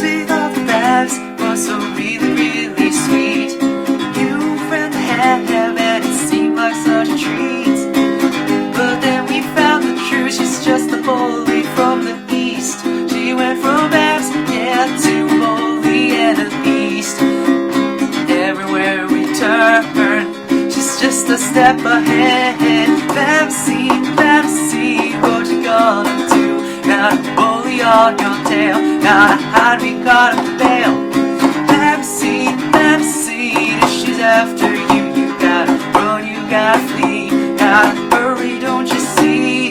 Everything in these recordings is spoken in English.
sweet of the babs was so really, really sweet. You friend had him and it seemed like such a treat. But then we found the truth, she's just a bully from the east. She went from babs, yeah, to bully and an east. Everywhere we turn, she's just a step ahead. Babsy, Babsy, what you gonna do? Got a bully on your tail, gotta hide, we gotta bail. Babsy, Babsy, if she's after you, you gotta run, you gotta flee, gotta hurry, don't you see?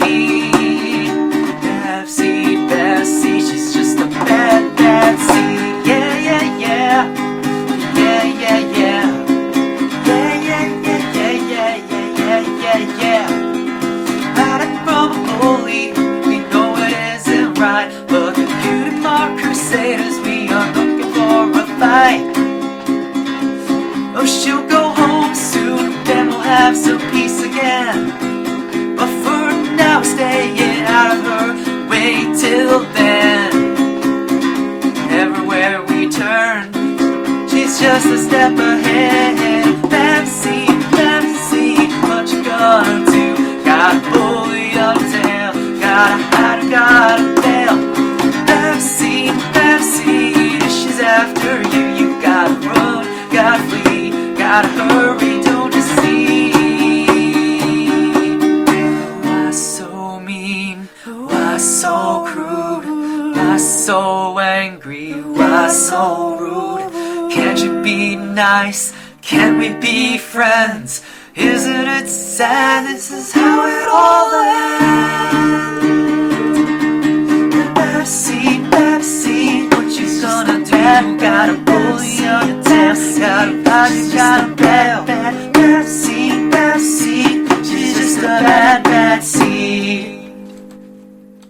Babsy, Babsy, she's just a bad Babsy. Yeah, yeah, yeah, yeah, yeah, yeah, yeah, yeah, yeah, yeah, yeah, yeah, yeah, yeah. Hiding from a bully, we know it isn't right, but the cutie mark crusaders, we are looking for a fight. Oh, she'll go home soon, then we'll have some peace again. But for now, staying out of her way till then. Everywhere we turn, she's just a step ahead. Babsy, Babsy, what you gonna do? Gotta bully your tail, gotta hide, gotta bail. Babsy, Babsy, if she's after you, you gotta run, gotta flee, gotta hurry, don't you see? Why so mean? Why so crude? Why so angry? Why so rude? Can't you be nice? Can't we be friends? Isn't it sad? This is how it all ends. Babsy, Babsy, what you gonna do? Gotta bully on your tail, gotta hide, gotta bail.